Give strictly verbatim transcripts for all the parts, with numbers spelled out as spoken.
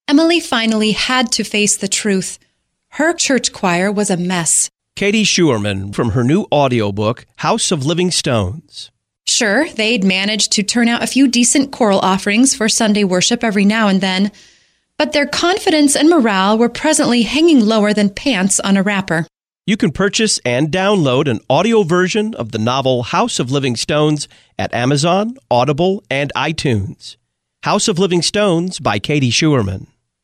Emily finally had to face the truth. Her church choir was a mess. Katie Schuerman from her new audiobook, House of Living Stones. Sure, they'd managed to turn out a few decent choral offerings for Sunday worship every now and then, but their confidence and morale were presently hanging lower than pants on a wrapper. You can purchase and download an audio version of the novel House of Living Stones at Amazon, Audible, and iTunes. House of Living Stones by Katie Schuerman.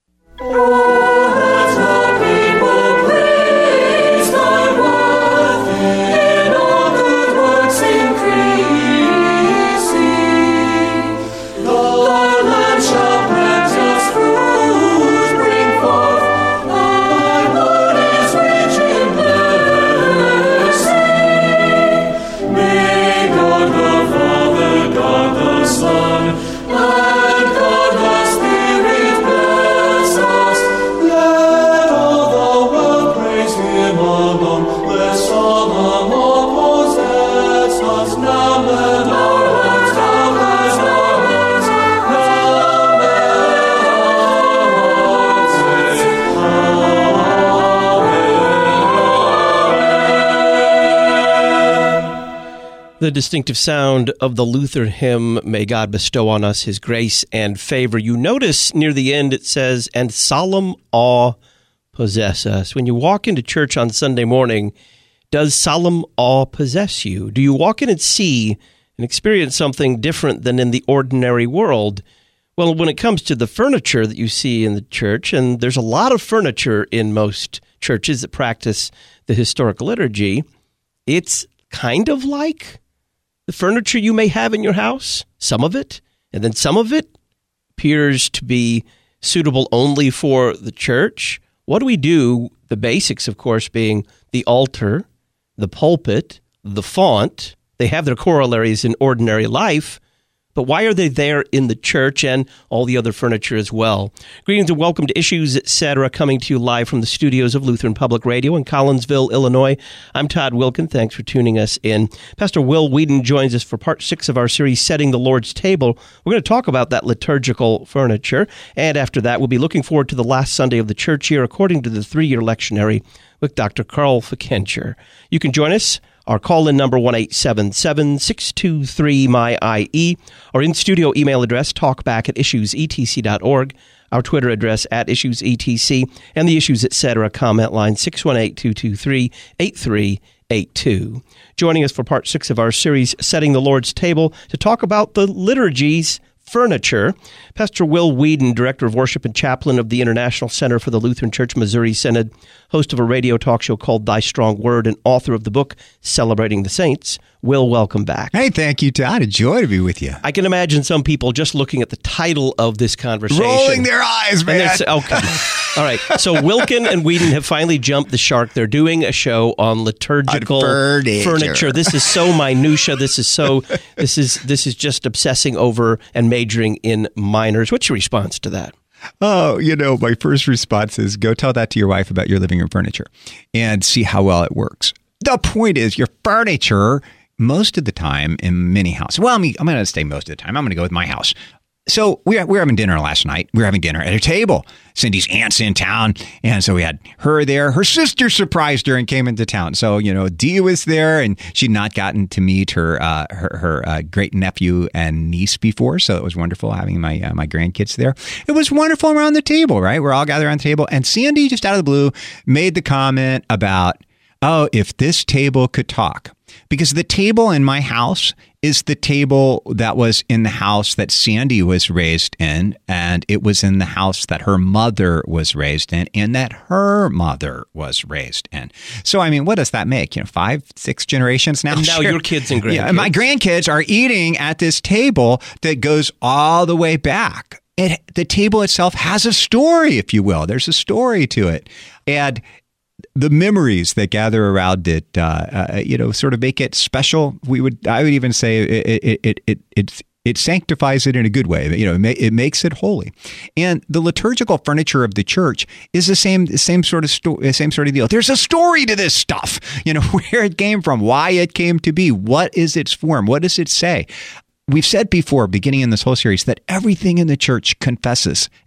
The distinctive sound of the Luther hymn, May God Bestow on Us His Grace and Favor. You notice near the end it says, and solemn awe possess us. When you walk into church on Sunday morning, does solemn awe possess you? Do you walk in and see and experience something different than in the ordinary world? Well, when it comes to the furniture that you see in the church, and there's a lot of furniture in most churches that practice the historical liturgy, it's kind of like the furniture you may have in your house, some of it, and then some of it appears to be suitable only for the church. What do we do? The basics, of course, being the altar, the pulpit, the font. They have their corollaries in ordinary life, but why are they there in the church and all the other furniture as well? Greetings and welcome to Issues, et cetera, coming to you live from the studios of Lutheran Public Radio in Collinsville, Illinois. I'm Todd Wilken. Thanks for tuning us in. Pastor Will Whedon joins us for part six of our series, Setting the Lord's Table. We're going to talk about that liturgical furniture, and after that, we'll be looking forward to the last Sunday of the church year according to the three-year lectionary with Doctor Carl Fikencher. You can join us. Our call-in number, one eight seven seven, six two three, M Y I E. Our in-studio email address, talkback at issues e t c dot org. Our Twitter address, at issues e t c. And the Issues, et cetera, comment line, six one eight, two two three, eight three eight two. Joining us for part six of our series, Setting the Lord's Table, to talk about the liturgies furniture, Pastor Will Whedon, Director of Worship and Chaplain of the International Center for the Lutheran Church Missouri Synod, host of a radio talk show called Thy Strong Word, and author of the book Celebrating the Saints. Will, welcome back. Hey, thank you, Todd. A joy to be with you. I can imagine some people just looking at the title of this conversation. Rolling their eyes, man. Okay. All right. So Wilken and Whedon have finally jumped the shark. They're doing a show on liturgical furniture. furniture. This is so minutia. This is so, this is, this is just obsessing over and majoring in minors. What's your response to that? Oh, you know, my first response is go tell that to your wife about your living room furniture and see how well it works. The point is your furniture, most of the time in many houses, well, I mean, I'm going to say most of the time. I'm going to go with my house. So we were, we were having dinner last night. We were having dinner at a table. Cindy's aunt's in town. And so we had her there. Her sister surprised her and came into town. So, you know, Dee was there and she'd not gotten to meet her uh, her, her uh, great nephew and niece before. So it was wonderful having my uh, my grandkids there. It was wonderful around the table, right? We're all gathered around the table. And Sandy, just out of the blue, made the comment about, oh, if this table could talk. Because the table in my house is the table that was in the house that Sandy was raised in, and it was in the house that her mother was raised in, and that her mother was raised in. So, I mean, what does that make? You know, five, six generations now? And now sure. your kids and grandkids. Yeah, my grandkids are eating at this table that goes all the way back. It, the table itself has a story, if you will. There's a story to it. And the memories that gather around it, uh, uh, you know, sort of make it special. We would, I would even say, it it it it it, it sanctifies it in a good way. You know, it, ma- it makes it holy. And the liturgical furniture of the church is the same, same sort of sto- same sort of deal. There's a story to this stuff. You know, where it came from, why it came to be, what is its form, what does it say. We've said before, beginning in this whole series, that everything in the church confesses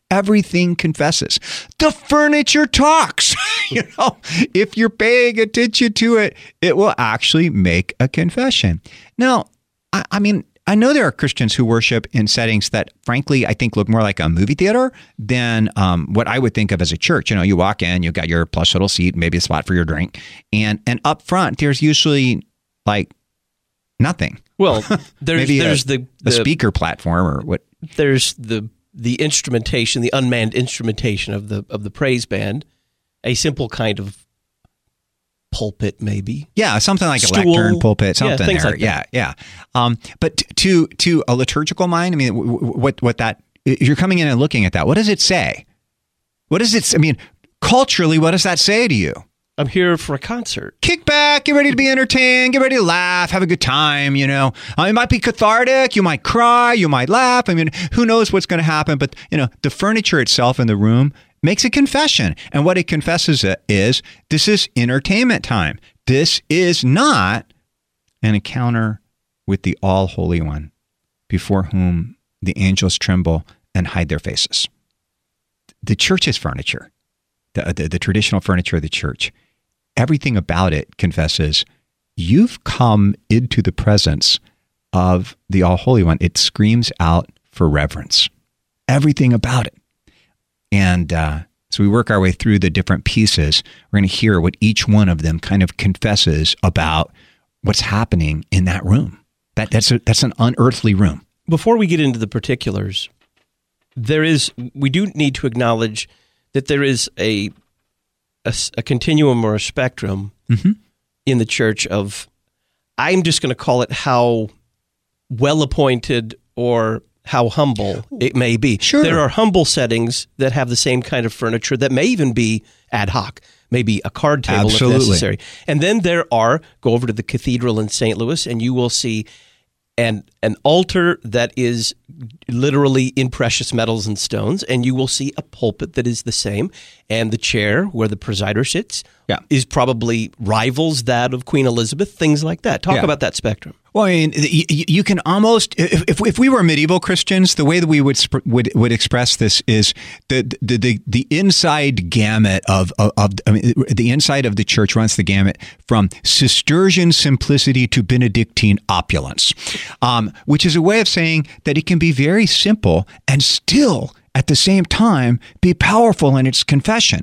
Everything confesses. The furniture talks. You know, if you're paying attention to it, it will actually make a confession. Now, I, I mean, I know there are Christians who worship in settings that, frankly, I think look more like a movie theater than um, what I would think of as a church. You know, you walk in, you've got your plush little seat, maybe a spot for your drink, and and up front, there's usually like nothing. Well, there's maybe there's a, the, the a speaker platform or what. There's the the instrumentation, the unmanned instrumentation of the of the praise band, a simple kind of pulpit, maybe. Yeah, something like Stool. a lectern, pulpit, something yeah, things there. Like that. Yeah, yeah. Um, but t- to to a liturgical mind, I mean, w- w- what what that if you're coming in and looking at that, what does it say? What does it? I mean, culturally, what does that say to you? I'm here for a concert. Kick back, get ready to be entertained, get ready to laugh, have a good time, you know. Uh, it might be cathartic, you might cry, you might laugh. I mean, who knows what's going to happen, but, you know, the furniture itself in the room makes a confession. And what it confesses is, this is entertainment time. This is not an encounter with the All-Holy One, before whom the angels tremble and hide their faces. The church's furniture, the, the, the traditional furniture of the church, everything about it confesses, you've come into the presence of the All-Holy One. It screams out for reverence. Everything about it. And uh, so we work our way through the different pieces. We're going to hear what each one of them kind of confesses about what's happening in that room. That that's a, that's an unearthly room. Before we get into the particulars, there is we do need to acknowledge that there is a A, a continuum or a spectrum mm-hmm. in the church of, I'm just going to call it how well-appointed or how humble it may be. Sure. There are humble settings that have the same kind of furniture that may even be ad hoc, maybe a card table Absolutely. if necessary. And then there are, go over to the cathedral in Saint Louis and you will see an, an altar that is literally in precious metals and stones, and you will see a pulpit that is the same, and the chair where the presider sits yeah. is probably rivals that of Queen Elizabeth, things like that. Talk yeah. about that spectrum. Well, I mean, you, you can almost, if, if if we were medieval Christians, the way that we would sp- would would express this is the the the, the inside gamut of, of of I mean, the inside of the church runs the gamut from Cistercian simplicity to Benedictine opulence, um, which is a way of saying that it can be very simple and still at the same time be powerful in its confession.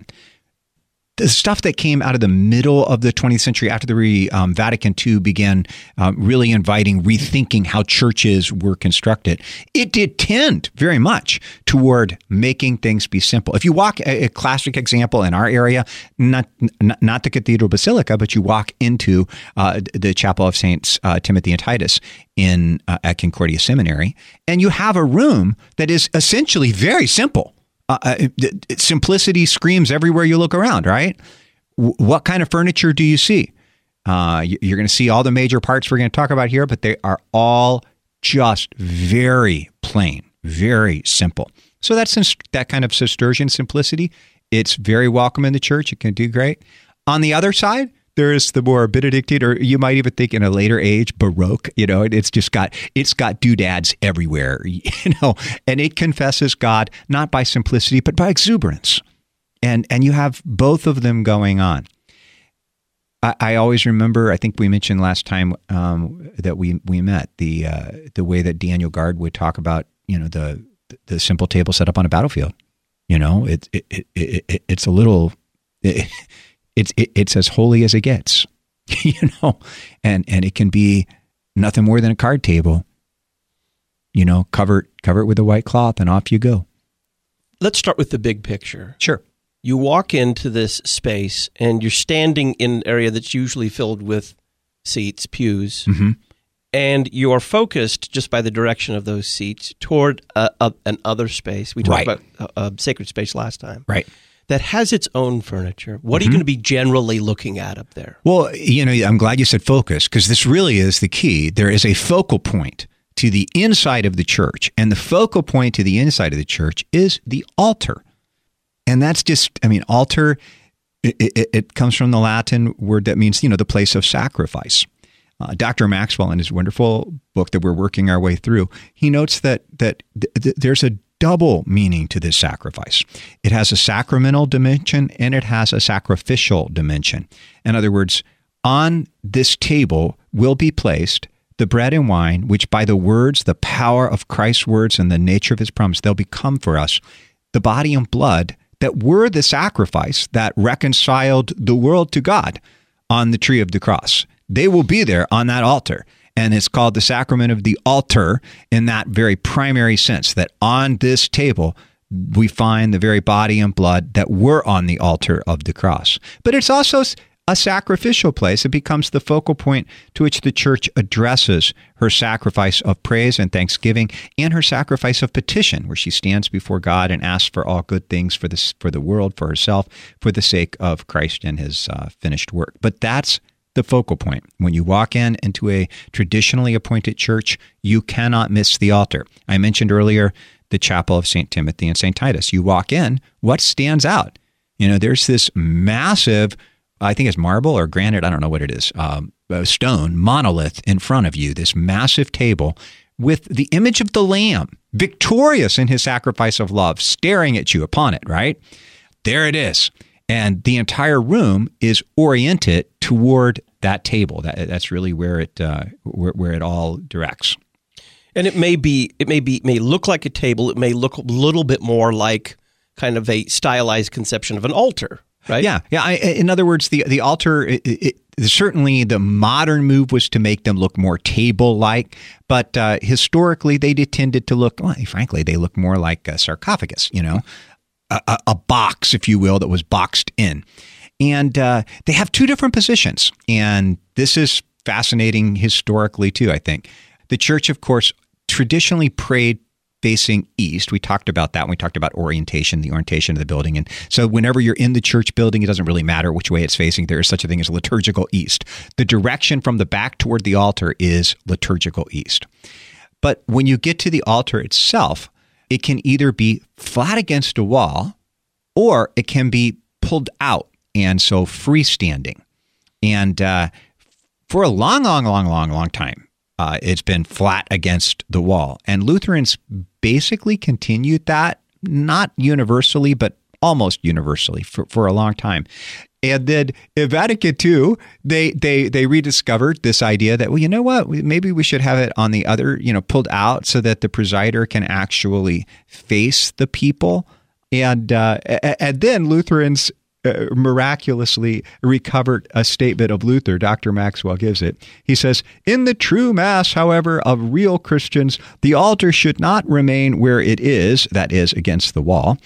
The stuff that came out of the middle of the twentieth century after the re, um, Vatican two began um, really inviting, rethinking how churches were constructed, it did tend very much toward making things be simple. If you walk, a, a classic example in our area, not not, not the Cathedral Basilica, but you walk into uh, the Chapel of Saints uh, Timothy and Titus in uh, at Concordia Seminary, and you have a room that is essentially very simple. Uh, it, simplicity screams everywhere you look around, right? W- what kind of furniture do you see? Uh, you're going to see all the major parts we're going to talk about here, but they are all just very plain, very simple. So that's that kind of Cistercian simplicity. It's very welcome in the church. It can do great. On the other side, there's the more Benedictine, or you might even think in a later age, Baroque. You know, it's just got it's got doodads everywhere. You know, and it confesses God not by simplicity but by exuberance, and and you have both of them going on. I, I always remember. I think we mentioned last time um, that we we met the uh, the way that Daniel Gard would talk about you know the the simple table set up on a battlefield. You know, it it, it, it, it it's a little. It, It's it, it's as holy as it gets, you know, and and it can be nothing more than a card table, you know, cover it, cover it with a white cloth and off you go. Let's start with the big picture. Sure. You walk into this space and you're standing in an area that's usually filled with seats, pews, mm-hmm. and you are focused just by the direction of those seats toward a, a, an other space. We talked right. about a, a sacred space last time. Right. That has its own furniture. What mm-hmm. are you going to be generally looking at up there? Well, you know, I'm glad you said focus, because this really is the key. There is a focal point to the inside of the church, and the focal point to the inside of the church is the altar. And that's just, I mean, altar, it, it, it comes from the Latin word that means, you know, the place of sacrifice. Uh, Doctor Maxwell, in his wonderful book that we're working our way through, he notes that that th- th- there's a double meaning to this sacrifice. It has a sacramental dimension and it has a sacrificial dimension. In other words, on this table will be placed the bread and wine, which by the words, the power of Christ's words and the nature of his promise, they'll become for us the body and blood that were the sacrifice that reconciled the world to God on the tree of the cross. They will be there on that altar. And it's called the sacrament of the altar in that very primary sense, that on this table, we find the very body and blood that were on the altar of the cross. But it's also a sacrificial place. It becomes the focal point to which the church addresses her sacrifice of praise and thanksgiving and her sacrifice of petition, where she stands before God and asks for all good things for this, for the world, for herself, for the sake of Christ and his uh, finished work. But that's the focal point. When you walk in into a traditionally appointed church, you cannot miss the altar. I mentioned earlier the chapel of Saint Timothy and Saint Titus. You walk in, what stands out? You know, there's this massive, I think it's marble or granite, I don't know what it is, um, a stone monolith in front of you, this massive table with the image of the Lamb, victorious in his sacrifice of love, staring at you upon it, right? There it is. And the entire room is oriented toward that table. That, that's really where it uh, where, where it all directs. And it may be, it may be, may look like a table. It may look a little bit more like kind of a stylized conception of an altar, right? Yeah, yeah. I, in other words, the the altar. It, it, certainly, the modern move was to make them look more table-like, but uh, historically, they tended to look. Well, frankly, they look more like a sarcophagus. You know. A, a box, if you will, that was boxed in. And uh, they have two different positions. And this is fascinating historically, too, I think. The church, of course, traditionally prayed facing east. We talked about that when we talked about orientation, the orientation of the building. And so whenever you're in the church building, it doesn't really matter which way it's facing. There is such a thing as liturgical east. The direction from the back toward the altar is liturgical east. But when you get to the altar itself, it can either be flat against a wall or it can be pulled out, and so freestanding. And uh, for a long, long, long, long, long time, uh, it's been flat against the wall. And Lutherans basically continued that, not universally, but almost universally for, for a long time. And then in Vatican two, they they they rediscovered this idea that, well, you know what, maybe we should have it on the other, you know, pulled out so that the presider can actually face the people. And uh, and then Lutherans uh, miraculously recovered a statement of Luther. Doctor Maxwell gives it. He says, in the true Mass, however, of real Christians, the altar should not remain where it is, that is, against the wall.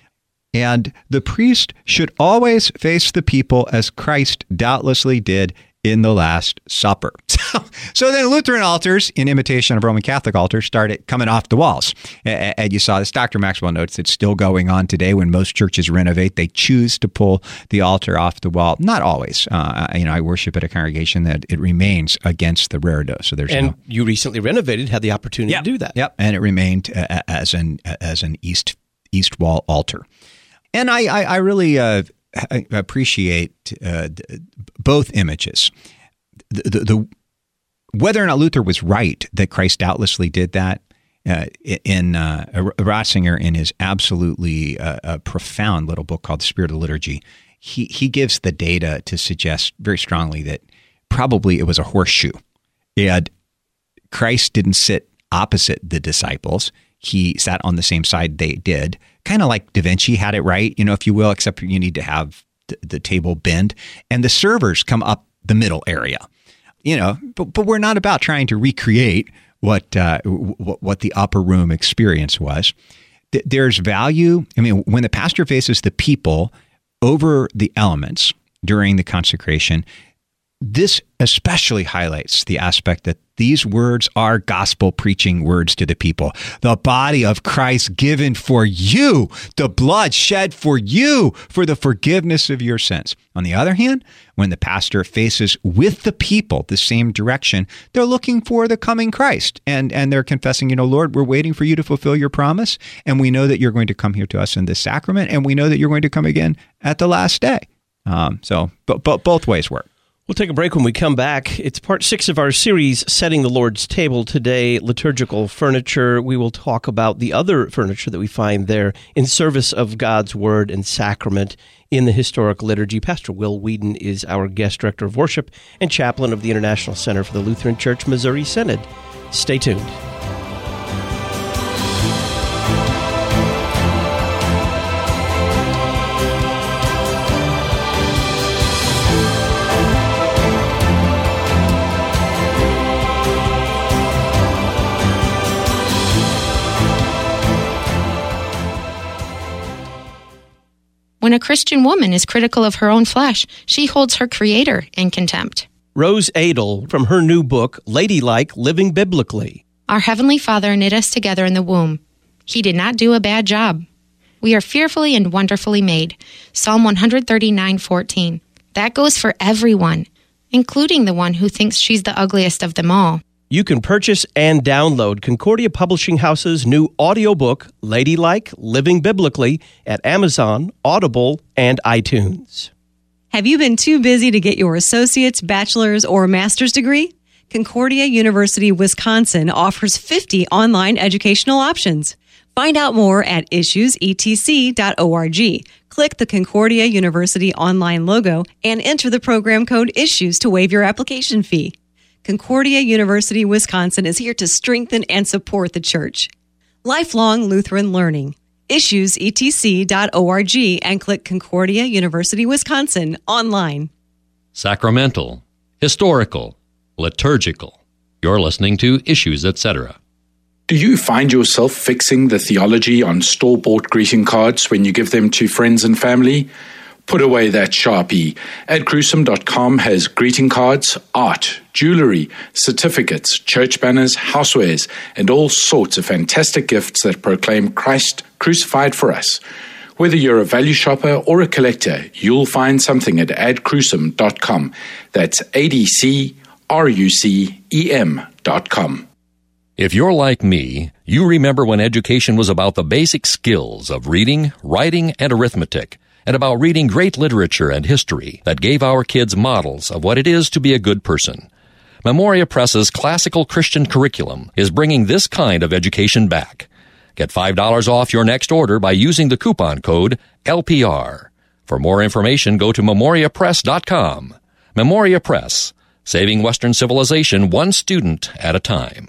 And the priest should always face the people as Christ doubtlessly did in the Last Supper. So, so then Lutheran altars, in imitation of Roman Catholic altars, started coming off the walls. And you saw this. Doctor Maxwell notes it's still going on today. When most churches renovate, they choose to pull the altar off the wall. Not always. Uh, you know, I worship at a congregation that it remains against the reredo. So there's and no, you recently renovated, had the opportunity yep, to do that. Yep, and it remained uh, as an as an east east wall altar. And I, I, I really uh, appreciate uh, both images. The, the, the whether or not Luther was right that Christ doubtlessly did that, uh, in uh, Ratzinger, in his absolutely uh, uh, profound little book called The Spirit of Liturgy, he he gives the data to suggest very strongly that probably it was a horseshoe. And Christ didn't sit opposite the disciples. He sat on the same side they did, kind of like Da Vinci had it right, you know, if you will, except you need to have the, the table bend, and the servers come up the middle area, you know, but, but we're not about trying to recreate what, uh, what, what the upper room experience was. There's value. I mean, when the pastor faces the people over the elements during the consecration, this especially highlights the aspect that these words are gospel preaching words to the people. The body of Christ given for you, the blood shed for you for the forgiveness of your sins. On the other hand, when the pastor faces with the people the same direction, they're looking for the coming Christ. And, and they're confessing, you know, Lord, we're waiting for you to fulfill your promise. And we know that you're going to come here to us in this sacrament. And we know that you're going to come again at the last day. Um, so but, but both ways work. We'll take a break. When we come back, it's part six of our series, Setting the Lord's Table. Today, liturgical furniture. We will talk about the other furniture that we find there in service of God's Word and Sacrament in the historic liturgy. Pastor Will Weedon is our guest director of worship and chaplain of the International Center for the Lutheran Church Missouri Synod. Stay tuned. When a Christian woman is critical of her own flesh, she holds her Creator in contempt. Rose Adel from her new book, Ladylike, Living Biblically. Our Heavenly Father knit us together in the womb. He did not do a bad job. We are fearfully and wonderfully made. Psalm one thirty-nine fourteen. That goes for everyone, including the one who thinks she's the ugliest of them all. You can purchase and download Concordia Publishing House's new audiobook, Ladylike, Living Biblically, at Amazon, Audible, and iTunes. Have you been too busy to get your associate's, bachelor's, or master's degree? Concordia University Wisconsin offers fifty online educational options. Find out more at issues e t c dot org. Click the Concordia University online logo and enter the program code ISSUES to waive your application fee. Concordia University Wisconsin is here to strengthen and support the church. Lifelong Lutheran learning. issues e t c dot org and click Concordia University Wisconsin online. Sacramental, historical, liturgical. You're listening to Issues, et cetera. Do you find yourself fixing the theology on store-bought greeting cards when you give them to friends and family? Put away that Sharpie. Ad Crucem dot com has greeting cards, art, jewelry, certificates, church banners, housewares, and all sorts of fantastic gifts that proclaim Christ crucified for us. Whether you're a value shopper or a collector, you'll find something at ad crucem dot com. That's A D C R U C E M dot com. If you're like me, you remember when education was about the basic skills of reading, writing, and arithmetic, and about reading great literature and history that gave our kids models of what it is to be a good person. Memoria Press's classical Christian curriculum is bringing this kind of education back. Get five dollars off your next order by using the coupon code L P R. For more information, go to memoria press dot com. Memoria Press, saving Western civilization one student at a time.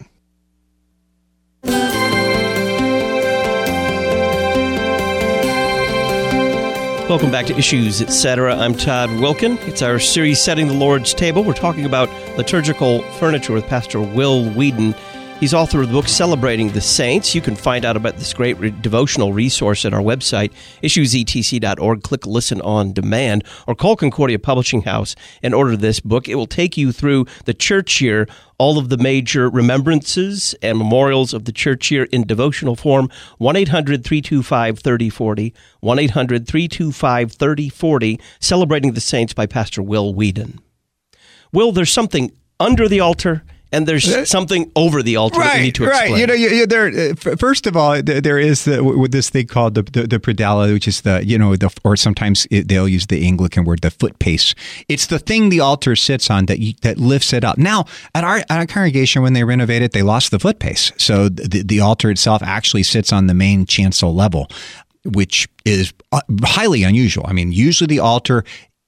Welcome back to Issues, et cetera. I'm Todd Wilkin. It's our series, Setting the Lord's Table. We're talking about liturgical furniture with Pastor Will Weedon. He's author of the book Celebrating the Saints. You can find out about this great re- devotional resource at our website, issues e t c dot org. Click Listen on Demand, or call Concordia Publishing House and order this book. It will take you through the church year, all of the major remembrances and memorials of the church year in devotional form. one eight hundred three two five three oh four oh, one eight hundred three two five three oh four oh, Celebrating the Saints by Pastor Will Weedon. Will, there's something under the altar, and there's something over the altar right, that we need to explain. Right, you know, you, you, there. Uh, first of all, there, there is the, w- this thing called the, the the predella, which is the you know the or sometimes it, they'll use the Anglican word, the footpace. It's the thing the altar sits on that you, that lifts it up. Now, at our at our congregation, when they renovated, they lost the footpace, so the the altar itself actually sits on the main chancel level, which is highly unusual. I mean, usually the altar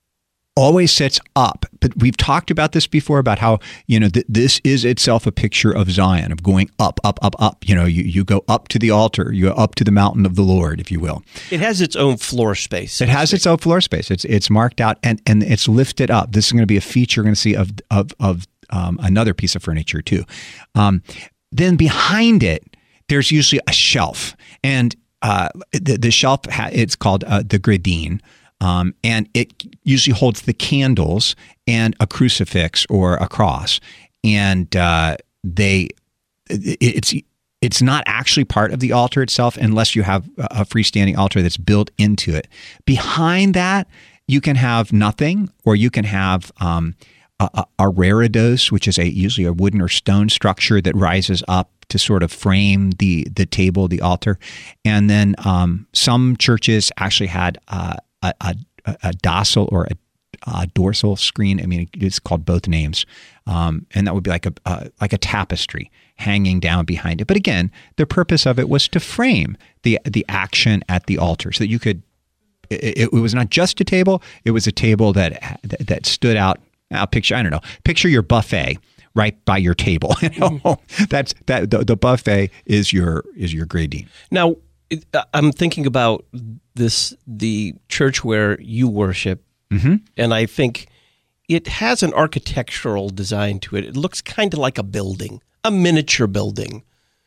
always sits up, but we've talked about this before about how, you know, th- this is itself a picture of Zion, of going up, up, up, up. You know, you, you go up to the altar, you go up to the mountain of the Lord, if you will. It has its own floor space. So it has its own floor space. It's it's marked out and, and it's lifted up. This is going to be a feature we're going to see of of of um, another piece of furniture too. Um, then behind it, there's usually a shelf, and uh, the, the shelf ha- it's called uh, the gradine. Um, and it usually holds the candles and a crucifix or a cross. And uh, they, it, it's it's not actually part of the altar itself unless you have a freestanding altar that's built into it. Behind that, you can have nothing, or you can have um, a, a, a reredos, which is a usually a wooden or stone structure that rises up to sort of frame the the table, the altar. And then um, some churches actually had uh, A, a, a docile or a uh, dorsal screen. I mean, it's called both names. Um, and that would be like a uh, like a tapestry hanging down behind it. But again, the purpose of it was to frame the the action at the altar so that you could, it, it was not just a table, it was a table that that, that stood out. I'll picture, I don't know, picture your buffet right by your table. You know? That's that the, the buffet is your is your grading. Now, I'm thinking about this, the church where you worship, mm-hmm. and I think it has an architectural design to it. It looks kind of like a building, a miniature building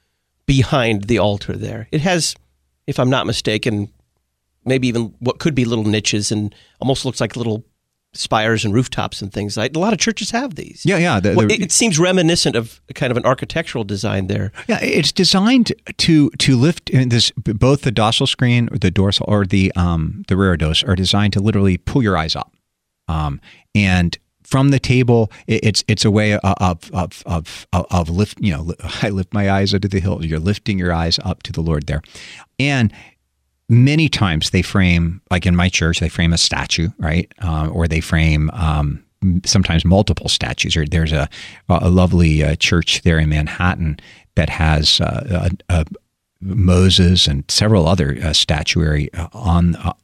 behind the altar there. It has, if I'm not mistaken, maybe even what could be little niches and almost looks like little spires and rooftops and things. Like a lot of churches have these. Yeah, yeah. The, well, the, it, it seems reminiscent of kind of an architectural design there. Yeah, it's designed to to lift in this. Both the dorsal screen, or the dorsal, or the um the reredos are designed to literally pull your eyes up, um and from the table, it, it's it's a way of of of of, of lift. You know, I lift my eyes up to the hill. You're lifting your eyes up to the Lord there, and many times they frame, like in my church, they frame a statue, right? Uh, or they frame um, sometimes multiple statues. Or there's a a lovely uh, church there in Manhattan that has uh, a, a Moses and several other uh, statuary on. Uh,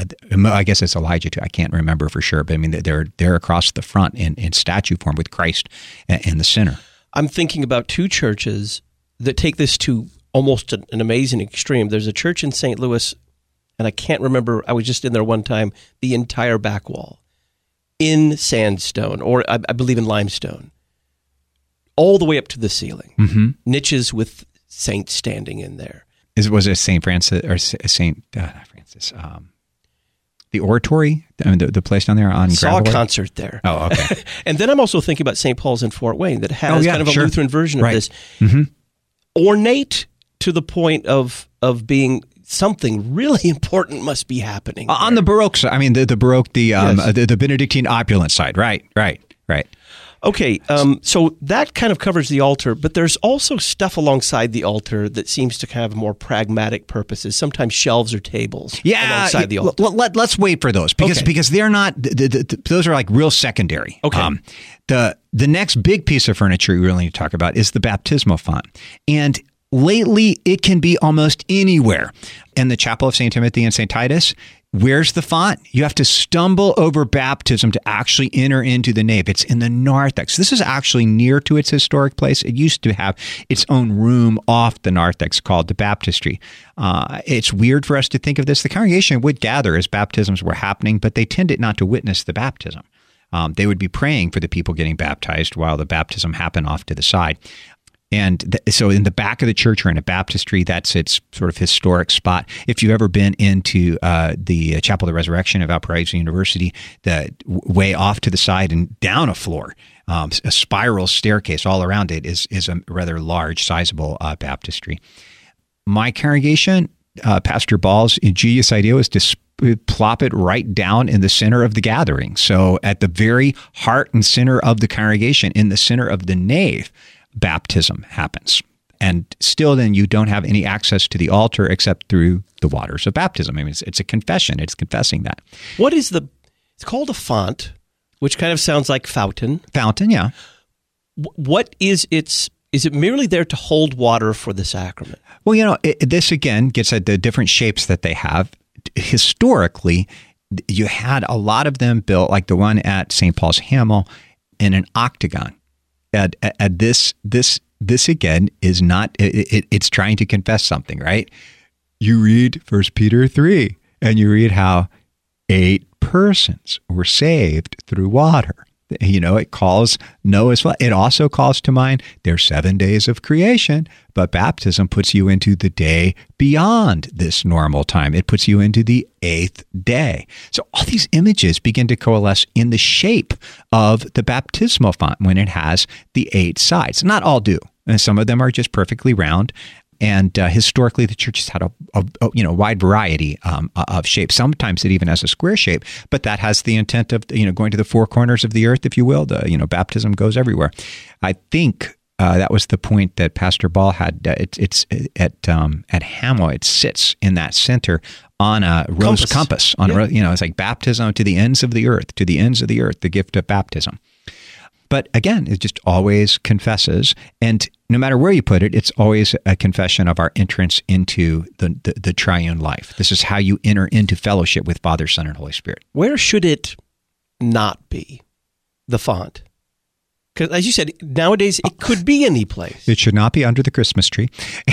I guess it's Elijah too. I can't remember for sure, but I mean they're they're across the front in, in statue form with Christ in the center. I'm thinking about two churches that take this to almost an, an amazing extreme. There's a church in Saint Louis, and I can't remember, I was just in there one time, the entire back wall in sandstone, or I, I believe in limestone, all the way up to the ceiling. Mm-hmm. Niches with saints standing in there. Is, was it Saint Francis, or Saint uh, not Francis, um, the oratory, I mean, the, the place down there on Saw Gravelway? a concert there. Oh, okay. And then I'm also thinking about Saint Paul's in Fort Wayne that has oh, yeah, kind of a sure. Lutheran version of right. this. Mm-hmm. Ornate to the point of of being something really important must be happening uh, on the Baroque side. I mean, the, the Baroque, the, um, yes. the the Benedictine opulent side. Right, right, right. Okay, um, so that kind of covers the altar, but there's also stuff alongside the altar that seems to have more pragmatic purposes. Sometimes shelves or tables yeah, alongside the altar. L- let, let's wait for those because okay. because they're not. The, the, the, those are like real secondary. Okay. Um, the the next big piece of furniture we really need to talk about is the baptismal font, and lately it can be almost anywhere. In the chapel of Saint Timothy and Saint Titus, where's the font? You have to stumble over baptism to actually enter into the nave. It's in the narthex. This is actually near to its historic place. It used to have its own room off the narthex called the baptistry. Uh, it's weird for us to think of this. The congregation would gather as baptisms were happening, but they tended not to witness the baptism. Um, they would be praying for the people getting baptized while the baptism happened off to the side. And th- so in the back of the church or in a baptistry, that's its sort of historic spot. If you've ever been into uh, the Chapel of the Resurrection of Valparaiso University, the w- way off to the side and down a floor, um, a spiral staircase all around it is is a rather large, sizable uh, baptistry. My congregation, uh, Pastor Ball's ingenious idea was to sp- plop it right down in the center of the gathering. So at the very heart and center of the congregation, in the center of the nave, baptism happens. And still then you don't have any access to the altar except through the waters of baptism. I mean, it's, it's a confession. It's confessing that. What is the, it's called a font, which kind of sounds like fountain. Fountain, yeah. What is its, is it merely there to hold water for the sacrament? Well, you know, it, this again gets at the different shapes that they have. Historically, you had a lot of them built, like the one at Saint Paul's Hamel, in an octagon. At, at, at this, this, this again is not. It, it, it's trying to confess something, right? You read First Peter three, and you read how eight persons were saved through water. You know, it calls Noah's flood. It also calls to mind there's seven days of creation, but baptism puts you into the day beyond this normal time. It puts you into the eighth day. So all these images begin to coalesce in the shape of the baptismal font when it has the eight sides. Not all do. And some of them are just perfectly round. And uh, historically, the church has had a, a, a you know wide variety um, of shapes. Sometimes it even has a square shape, but that has the intent of you know going to the four corners of the earth, if you will. The you know baptism goes everywhere. I think Uh, that was the point that Pastor Ball had. Uh, it, it's at um, at Hamill. It sits in that center on a rose compass. compass on yeah. a, you know, it's like baptism to the ends of the earth, to the ends of the earth, the gift of baptism. But again, it just always confesses, and no matter where you put it, it's always a confession of our entrance into the, the, the triune life. This is how you enter into fellowship with Father, Son, and Holy Spirit. Where should it not be, the font? Because as you said, nowadays it could be any place. It should not be under the Christmas tree.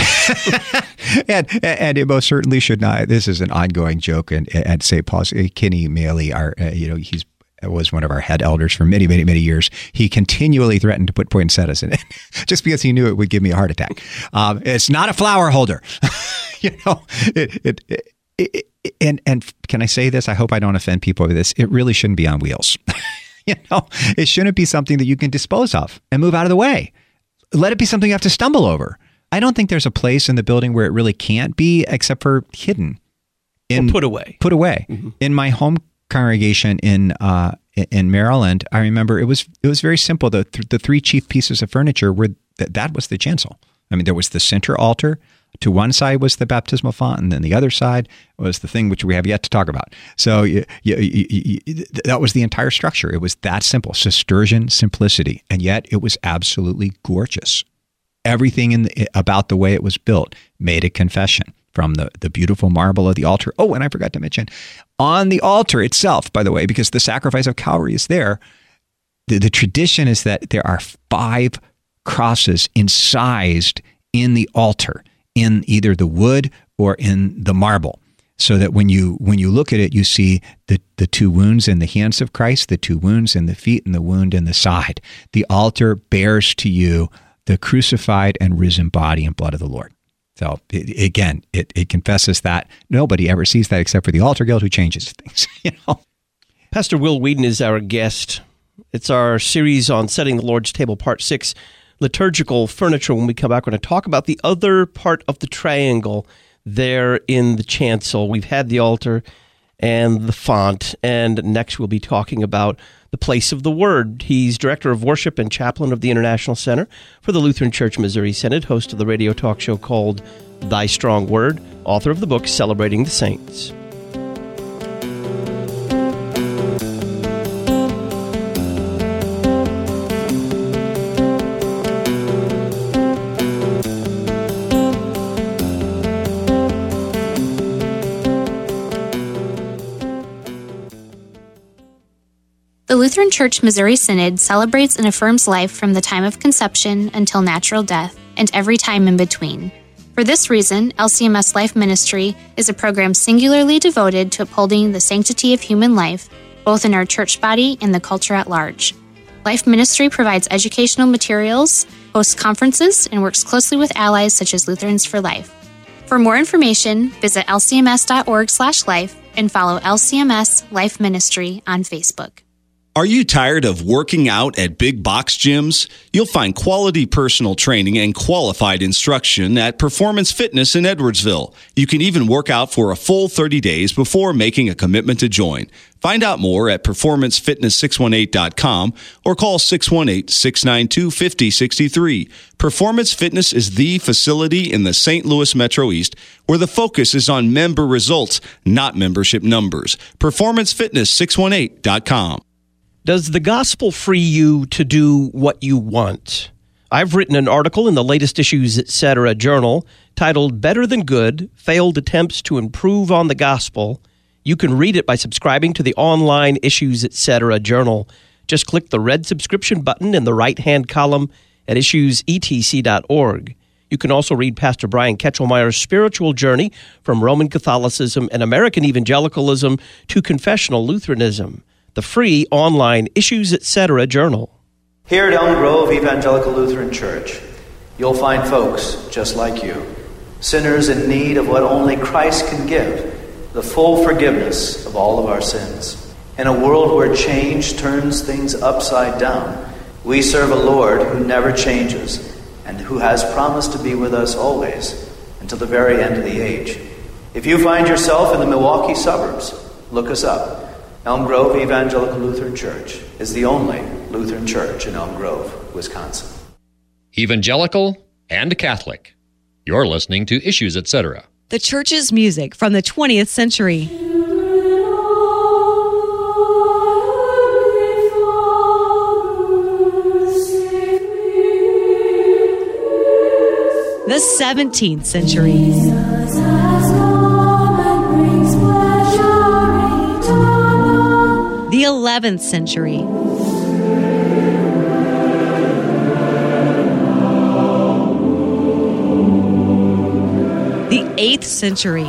and and it most certainly should not. This is an ongoing joke. And at Saint Paul's, Kenny Maley, our, uh, you know, he's was one of our head elders for many, many, many years. He continually threatened to put poinsettias in it just because he knew it would give me a heart attack. Um, it's not a flower holder. you know, it, it, it, it, and, and can I say this? I hope I don't offend people with this. It really shouldn't be on wheels. you know, it shouldn't be something that you can dispose of and move out of the way. Let it be something you have to stumble over. I don't think there's a place in the building where it really can't be except for hidden. In, or put away. Put away. Mm-hmm. In my home congregation in uh, in Maryland, I remember it was it was very simple. The th- the three chief pieces of furniture were th- that was the chancel. I mean, there was the center altar. To one side was the baptismal font, and then the other side was the thing which we have yet to talk about. So you, you, you, you, that was the entire structure. It was that simple, Cistercian simplicity, and yet it was absolutely gorgeous. Everything in the, about the way it was built made a confession. From the, the beautiful marble of the altar. Oh, and I forgot to mention, on the altar itself, by the way, because the sacrifice of Calvary is there, the, the tradition is that there are five crosses incised in the altar, in either the wood or in the marble. So that when you when you look at it, you see the, the two wounds in the hands of Christ, the two wounds in the feet, and the wound in the side. The altar bears to you the crucified and risen body and blood of the Lord. So it, again, it, it confesses that nobody ever sees that except for the altar guild who changes things. You know, Pastor Will Whedon is our guest. It's our series on Setting the Lord's Table, Part Six, liturgical furniture. When we come back, we're going to talk about the other part of the triangle there in the chancel. We've had the altar and the font, and next we'll be talking about the place of the Word. He's Director of Worship and Chaplain of the International Center for the Lutheran Church Missouri Synod, host of the radio talk show called Thy Strong Word, author of the book Celebrating the Saints. The Lutheran Church Missouri Synod celebrates and affirms life from the time of conception until natural death and every time in between. For this reason, L C M S Life Ministry is a program singularly devoted to upholding the sanctity of human life, both in our church body and the culture at large. Life Ministry provides educational materials, hosts conferences, and works closely with allies such as Lutherans for Life. For more information, visit l c m s dot org slash life and follow L C M S Life Ministry on Facebook. Are you tired of working out at big box gyms? You'll find quality personal training and qualified instruction at Performance Fitness in Edwardsville. You can even work out for a full thirty days before making a commitment to join. Find out more at performance fitness six one eight dot com or call six one eight, six nine two, five zero six three. Performance Fitness is the facility in the Saint Louis Metro East where the focus is on member results, not membership numbers. performance fitness six one eight dot com. Does the gospel free you to do what you want? I've written an article in the latest Issues Etc. journal titled Better Than Good, Failed Attempts to Improve on the Gospel. You can read it by subscribing to the online Issues Etc. journal. Just click the red subscription button in the right-hand column at issues e t c dot org. You can also read Pastor Brian Ketchelmeyer's spiritual journey from Roman Catholicism and American evangelicalism to confessional Lutheranism. The free online Issues Etc. journal. Here at Elm Grove Evangelical Lutheran Church, you'll find folks just like you, sinners in need of what only Christ can give, the full forgiveness of all of our sins. In a world where change turns things upside down, we serve a Lord who never changes and who has promised to be with us always until the very end of the age. If you find yourself in the Milwaukee suburbs, look us up. Elm Grove Evangelical Lutheran Church is the only Lutheran church in Elm Grove, Wisconsin. evangelical, and Catholic. You're listening to Issues, et cetera. The church's music from the twentieth century. The seventeenth century. The eleventh century. The eighth century.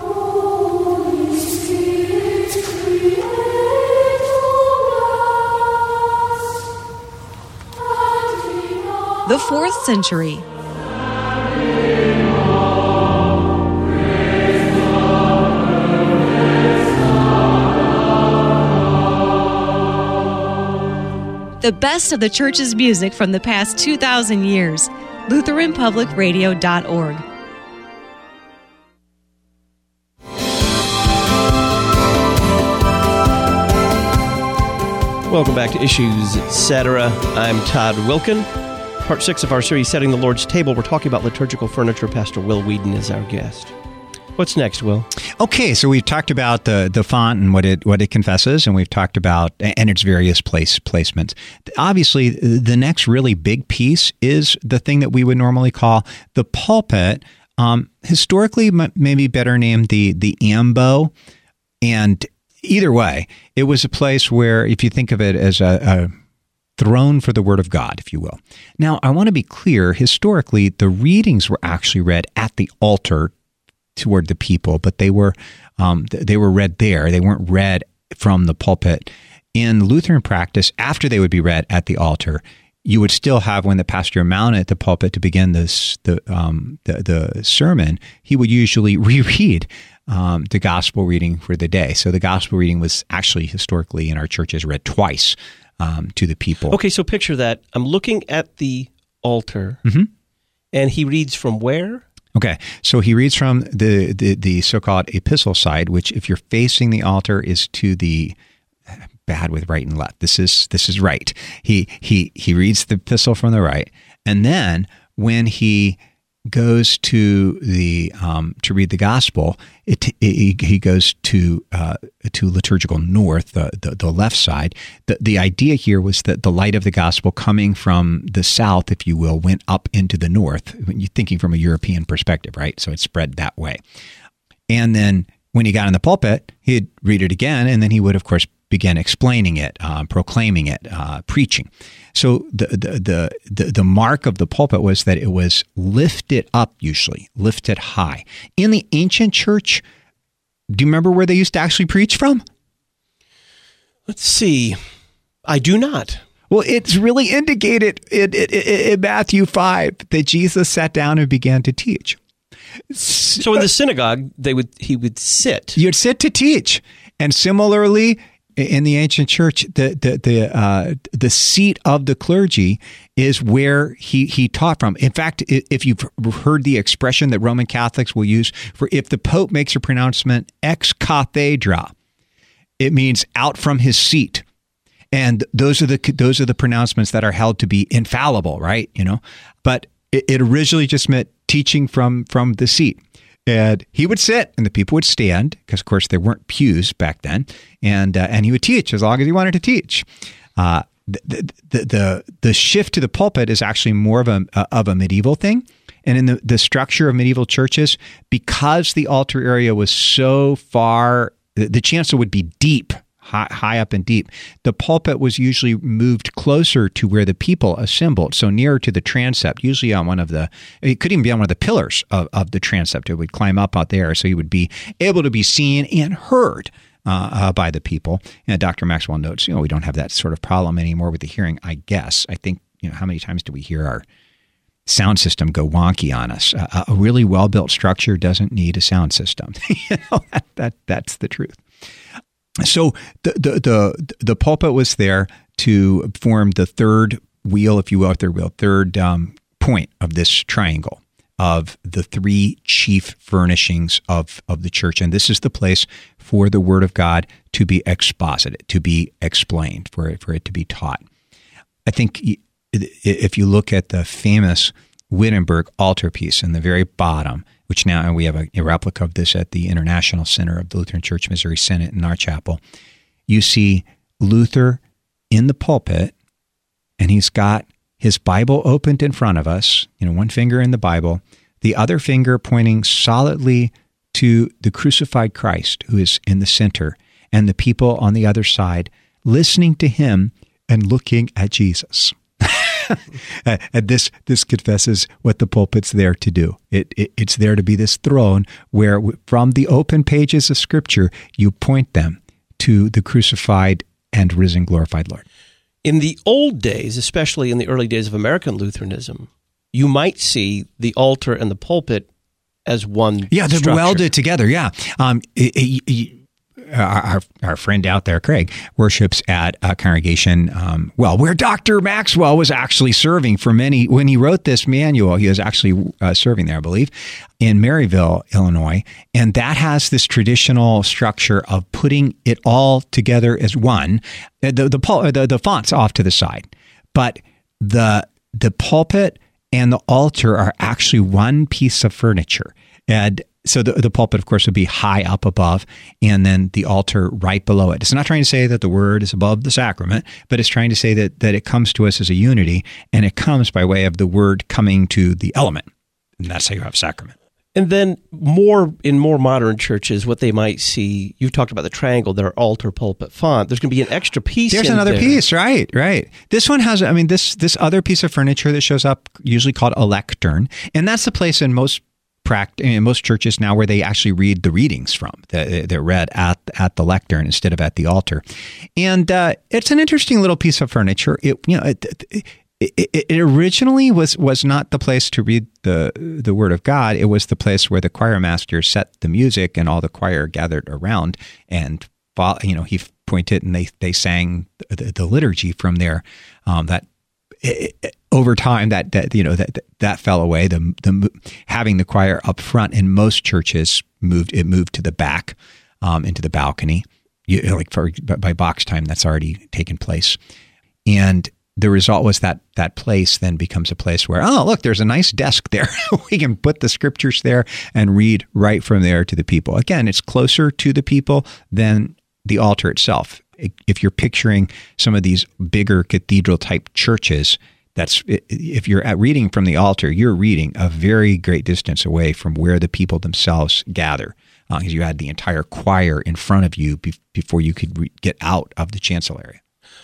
The fourth century. The best of the church's music from the past two thousand years. Lutheran Public Radio dot org. Welcome back to Issues, et cetera. I'm Todd Wilkin. Part six of our series, Setting the Lord's Table. We're talking about liturgical furniture. Pastor Will Whedon is our guest. What's next, Will? Okay, so we've talked about the the font and what it what it confesses, and we've talked about and its various place placements. Obviously, the next really big piece is the thing that we would normally call the pulpit. Um, historically, maybe better named the the ambo, and either way, it was a place where, if you think of it as a, a throne for the Word of God, if you will. Now, I want to be clear. Historically, the readings were actually read at the altar toward the people, but they were um, they were read there. They weren't read from the pulpit. In Lutheran practice, after they would be read at the altar, you would still have, when the pastor mounted the pulpit to begin this the um, the, the sermon, he would usually reread um, the gospel reading for the day. So the gospel reading was actually historically in our churches read twice um, to the people. Okay, so picture that. I'm looking at the altar, mm-hmm. and he reads from where? Okay, so he reads from the, the, the so-called epistle side, which, if you're facing the altar, is to the bad with right and left. This is this is right. He he he reads the epistle from the right, and then when he goes to the um, to read the gospel, it, it he goes to uh, to liturgical north, the, the the left side. The the idea here was that the light of the gospel coming from the south, if you will, went up into the north. When you're thinking from a European perspective, right? So it spread that way. And then when he got in the pulpit, he'd read it again, and then he would, of course, begin explaining it, uh, proclaiming it, uh, preaching. So the, the the the the mark of the pulpit was that it was lifted up, usually lifted high. In the ancient church, do you remember where they used to actually preach from? Let's see. I do not. Well, it's really indicated in, in, in Matthew five that Jesus sat down and began to teach. So in the synagogue, they would he would sit. You'd sit to teach, and similarly, in the ancient church, the the the uh, the seat of the clergy is where he he taught from. In fact, if you've heard the expression that Roman Catholics will use for if the Pope makes a pronouncement ex cathedra, it means out from his seat. And those are the those are the pronouncements that are held to be infallible, right? You know, but it, it originally just meant teaching from from the seat. And he would sit, and the people would stand, because of course there weren't pews back then, and uh, and he would teach as long as he wanted to teach. Uh, the, the the the shift to the pulpit is actually more of a of a medieval thing, and in the, the structure of medieval churches, because the altar area was so far, the, the chancel would be deep. High, high up and deep. The pulpit was usually moved closer to where the people assembled, so nearer to the transept, usually on one of the, it could even be on one of the pillars of, of the transept. It would climb up out there, so he would be able to be seen and heard uh, uh, by the people. And Doctor Maxwell notes, you know, we don't have that sort of problem anymore with the hearing, I guess. I think, you know, how many times do we hear our sound system go wonky on us? Uh, a really well-built structure doesn't need a sound system. you know, that, that that's the truth. So the, the the the pulpit was there to form the third wheel, if you will, third wheel, third um, point of this triangle of the three chief furnishings of, of the church. And this is the place for the Word of God to be exposited, to be explained, for it, for it to be taught. I think if you look at the famous Wittenberg altarpiece in the very bottom, which now we have a, a replica of this at the International Center of the Lutheran Church Missouri Synod in our chapel, you see Luther in the pulpit, and he's got his Bible opened in front of us, you know, one finger in the Bible, the other finger pointing solidly to the crucified Christ who is in the center, and the people on the other side listening to him and looking at Jesus. And this this confesses what the pulpit's there to do. It, it It's there to be this throne where from the open pages of Scripture, you point them to the crucified and risen, glorified Lord. In the old days, especially in the early days of American Lutheranism, you might see the altar and the pulpit as one Yeah, they're structure. welded together, yeah. Um, it, it, it, Our, our friend out there, Craig, worships at a congregation, um, well, where Doctor Maxwell was actually serving for many, when he wrote this manual, he was actually uh, serving there, I believe, in Maryville, Illinois. And that has this traditional structure of putting it all together as one. The, the, the, the font's off to the side, but the, the pulpit and the altar are actually one piece of furniture. And so the, the pulpit, of course, would be high up above, and then the altar right below it. It's not trying to say that the word is above the sacrament, but it's trying to say that that it comes to us as a unity, and it comes by way of the word coming to the element. And that's how you have sacrament. And then more in more modern churches, what they might see, you talked about the triangle, their altar, pulpit, font. There's going to be an extra piece There's in another there. piece, right, right. This one has, I mean, this this other piece of furniture that shows up, usually called a lectern, and that's the place in most in most churches now where they actually read the readings from. They're read at at the lectern instead of at the altar, and uh, it's an interesting little piece of furniture. It you know it, it, it originally was was not the place to read the the Word of God. It was the place where the choir master set the music, and all the choir gathered around, and you know he pointed and they they sang the, the liturgy from there. Um, that. It, it, over time, that, that you know that that fell away. The the having the choir up front in most churches moved it moved to the back, um, into the balcony. You, like for by box time, that's already taken place, and the result was that that place then becomes a place where oh look, there's a nice desk there. We can put the scriptures there and read right from there to the people. Again, it's closer to the people than the altar itself. If you're picturing some of these bigger cathedral type churches, that's if you're at reading from the altar, you're reading a very great distance away from where the people themselves gather, because uh, you had the entire choir in front of you be- before you could re- get out of the chancel area.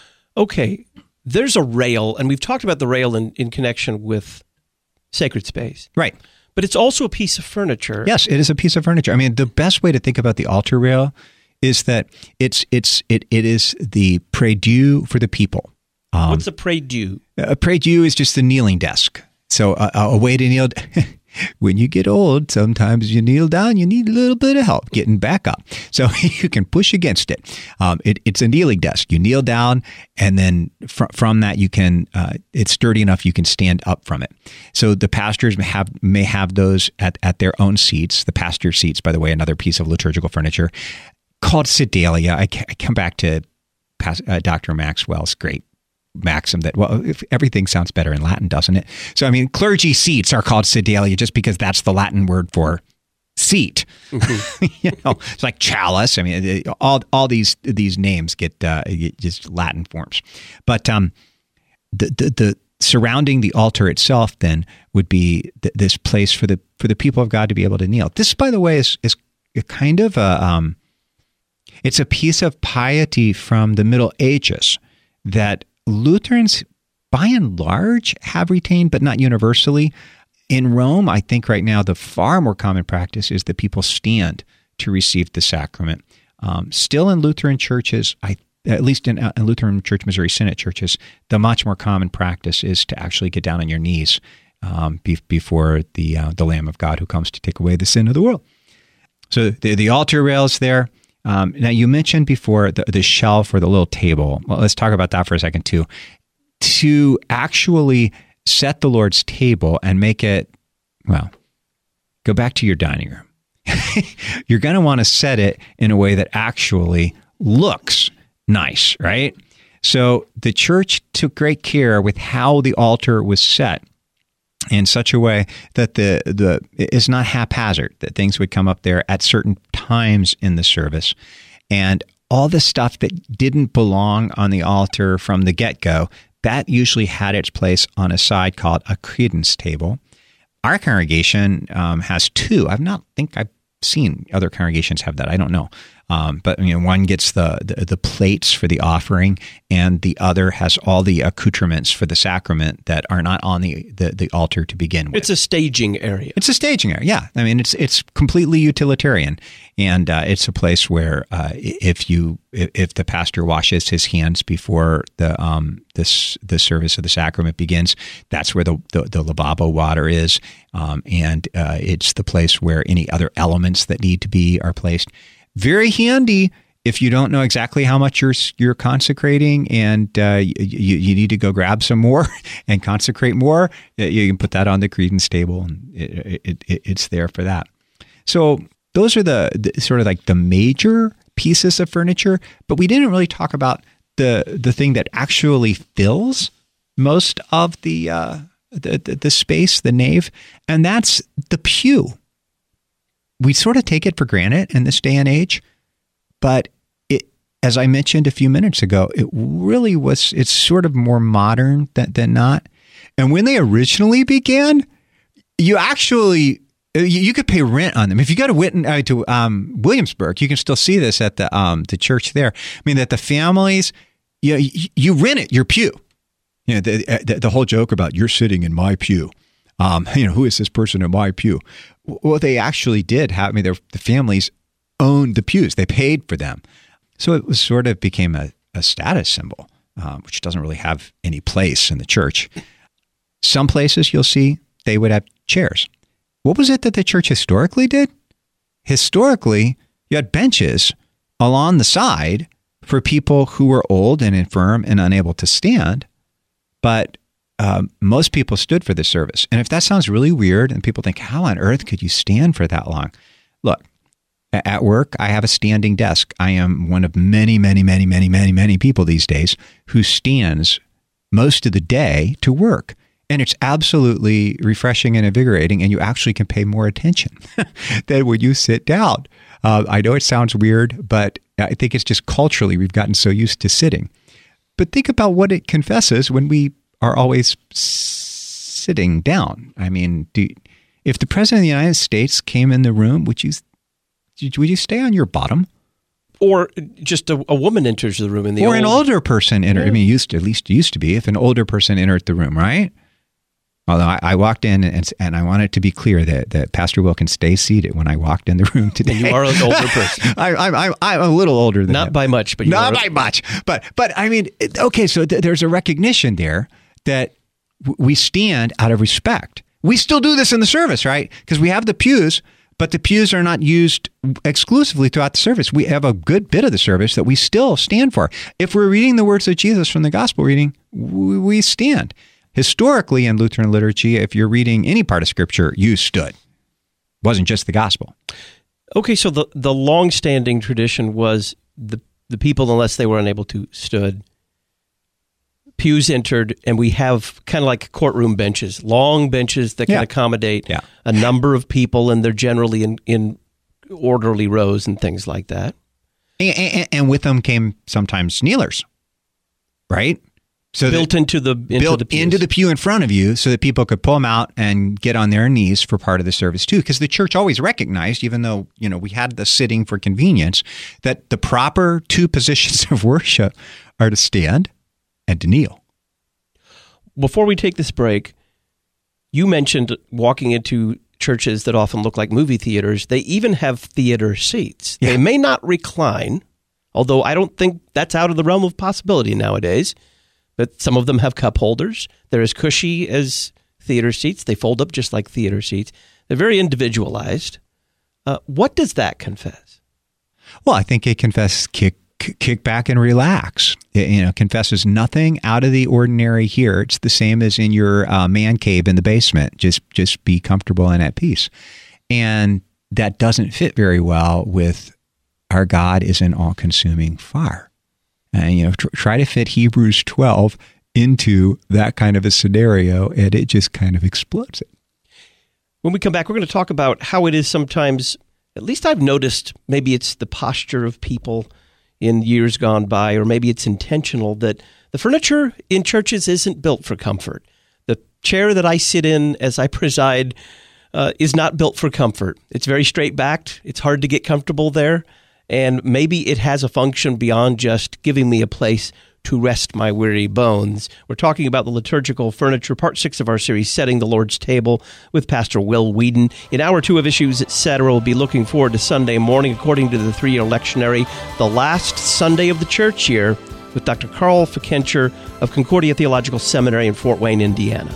Okay, there's a rail, and we've talked about the rail in, in connection with sacred space. Right. But it's also a piece of furniture. Yes, it is a piece of furniture. I mean, the best way to think about the altar rail is that it's it's it it is the prie-dieu for the people. Um, What's a prie-dieu? A prie-dieu is just the kneeling desk. So a, a way to kneel. When you get old, sometimes you kneel down. You need a little bit of help getting back up. So you can push against it. Um, it it's a kneeling desk. You kneel down, and then fr- from that you can. Uh, it's sturdy enough you can stand up from it. So the pastors may have may have those at at their own seats. The pastor seats, by the way, another piece of liturgical furniture called sedalia. I, I come back to uh, Doctor Maxwell's great maxim that, well, if everything sounds better in Latin, doesn't it? So, I mean, clergy seats are called sedalia just because that's the Latin word for seat. Mm-hmm. You know, it's like chalice. I mean, all all these these names get uh, just Latin forms. But um, the, the the surrounding the altar itself then would be th- this place for the for the people of God to be able to kneel. This, by the way, is is a kind of a um, it's a piece of piety from the Middle Ages that Lutherans, by and large, have retained, but not universally. In Rome, I think right now the far more common practice is that people stand to receive the sacrament. Um, still in Lutheran churches, I, at least in, uh, in Lutheran Church Missouri Synod churches, the much more common practice is to actually get down on your knees um, be, before the uh, the Lamb of God who comes to take away the sin of the world. So the, the altar rail is there. Um, now, you mentioned before the, the shelf or the little table. Well, let's talk about that for a second, too. To actually set the Lord's table and make it, well, go back to your dining room. You're going to want to set it in a way that actually looks nice, right? So the church took great care with how the altar was set in such a way that the the it's not haphazard, that things would come up there at certain times in the service. And all the stuff that didn't belong on the altar from the get-go, that usually had its place on a side called a credence table. Our congregation um, has two. I've not think I've seen other congregations have that. I don't know. Um, but you know, one gets the, the the plates for the offering, and the other has all the accoutrements for the sacrament that are not on the, the, the altar to begin with. It's a staging area. It's a staging area. Yeah, I mean, it's it's completely utilitarian, and uh, it's a place where uh, if you if, if the pastor washes his hands before the um this the service of the sacrament begins, that's where the the, the lavabo water is, um, and uh, it's the place where any other elements that need to be are placed. Very handy if you don't know exactly how much you're you're consecrating, and uh, you, you need to go grab some more and consecrate more. You can put that on the credence table, and it, it, it, it's there for that. So those are the, the sort of like the major pieces of furniture, but we didn't really talk about the the thing that actually fills most of the uh, the, the the space, the nave, and that's the pew. We sort of take it for granted in this day and age, but it, as I mentioned a few minutes ago, it really was, it's sort of more modern than, than not. And when they originally began, you actually, you, you could pay rent on them. If you go to Witten, uh, to um, Williamsburg, you can still see this at the um, the church there. I mean, that the families, you, you, you rent it, your pew. You know, the, the, the whole joke about you're sitting in my pew. Um, you know, who is this person in my pew? Well, they actually did have, I mean, the families owned the pews. They paid for them. So it was sort of became a, a status symbol, um, which doesn't really have any place in the church. Some places you'll see they would have chairs. What was it that the church historically did? Historically, you had benches along the side for people who were old and infirm and unable to stand, but Um, most people stood for the service. And if that sounds really weird and people think, how on earth could you stand for that long? Look, at work, I have a standing desk. I am one of many, many, many, many, many, many people these days who stands most of the day to work. And it's absolutely refreshing and invigorating, and you actually can pay more attention than when you sit down. Uh, I know it sounds weird, but I think it's just culturally we've gotten so used to sitting. But think about what it confesses when we are always sitting down. I mean, do, if the president of the United States came in the room, would you would you stay on your bottom? Or just a, a woman enters the room in the or old... an older person entered. Yeah. I mean, used to, at least it used to be if an older person entered the room, right? Although I, I walked in and, and I wanted to be clear that, that Pastor Wilkins stays seated when I walked in the room today. And you are an older person. I, I, I, I'm a little older than Not him. by much, but you Not are. by much. But, but I mean, okay, so th- there's a recognition there that w- we stand out of respect. We still do this in the service, right? Because we have the pews, but the pews are not used exclusively throughout the service. We have a good bit of the service that we still stand for. If we're reading the words of Jesus from the gospel reading, we, we stand. Historically, in Lutheran liturgy, if you're reading any part of Scripture, you stood. It wasn't just the gospel. Okay, so the, the long-standing tradition was the the people, unless they were unable to, stood. Pews entered, and we have kind of like courtroom benches, long benches that can yeah. accommodate yeah. a number of people, and they're generally in, in orderly rows and things like that. And, and, and with them came sometimes kneelers, right? So built that, into the into built the pews. into the pew in front of you, so that people could pull them out and get on their knees for part of the service too. Because the church always recognized, even though you know we had the sitting for convenience, that the proper two positions of worship are to stand and to kneel. Before we take this break, you mentioned walking into churches that often look like movie theaters. They even have theater seats. Yeah. They may not recline, although I don't think that's out of the realm of possibility nowadays. But some of them have cup holders. They're as cushy as theater seats. They fold up just like theater seats. They're very individualized. Uh, what does that confess? Well, I think it confesses kick, kick back and relax. It, you know, confesses nothing out of the ordinary here. It's the same as in your uh, man cave in the basement. Just, just be comfortable and at peace. And that doesn't fit very well with our God is an all-consuming fire. And, you know, tr- try to fit Hebrews twelve into that kind of a scenario, and it just kind of explodes it. When we come back, we're going to talk about how it is sometimes, at least I've noticed, maybe it's the posture of people in years gone by, or maybe it's intentional, that the furniture in churches isn't built for comfort. The chair that I sit in as I preside uh, is not built for comfort. It's very straight-backed. It's hard to get comfortable there, and maybe it has a function beyond just giving me a place to rest my weary bones. We're talking about the liturgical furniture, part six of our series, Setting the Lord's Table, with Pastor Will Whedon. In hour two of Issues, et cetera, we'll be looking forward to Sunday morning, according to the three-year lectionary, the last Sunday of the church year, with Doctor Carl Fikencher of Concordia Theological Seminary in Fort Wayne, Indiana.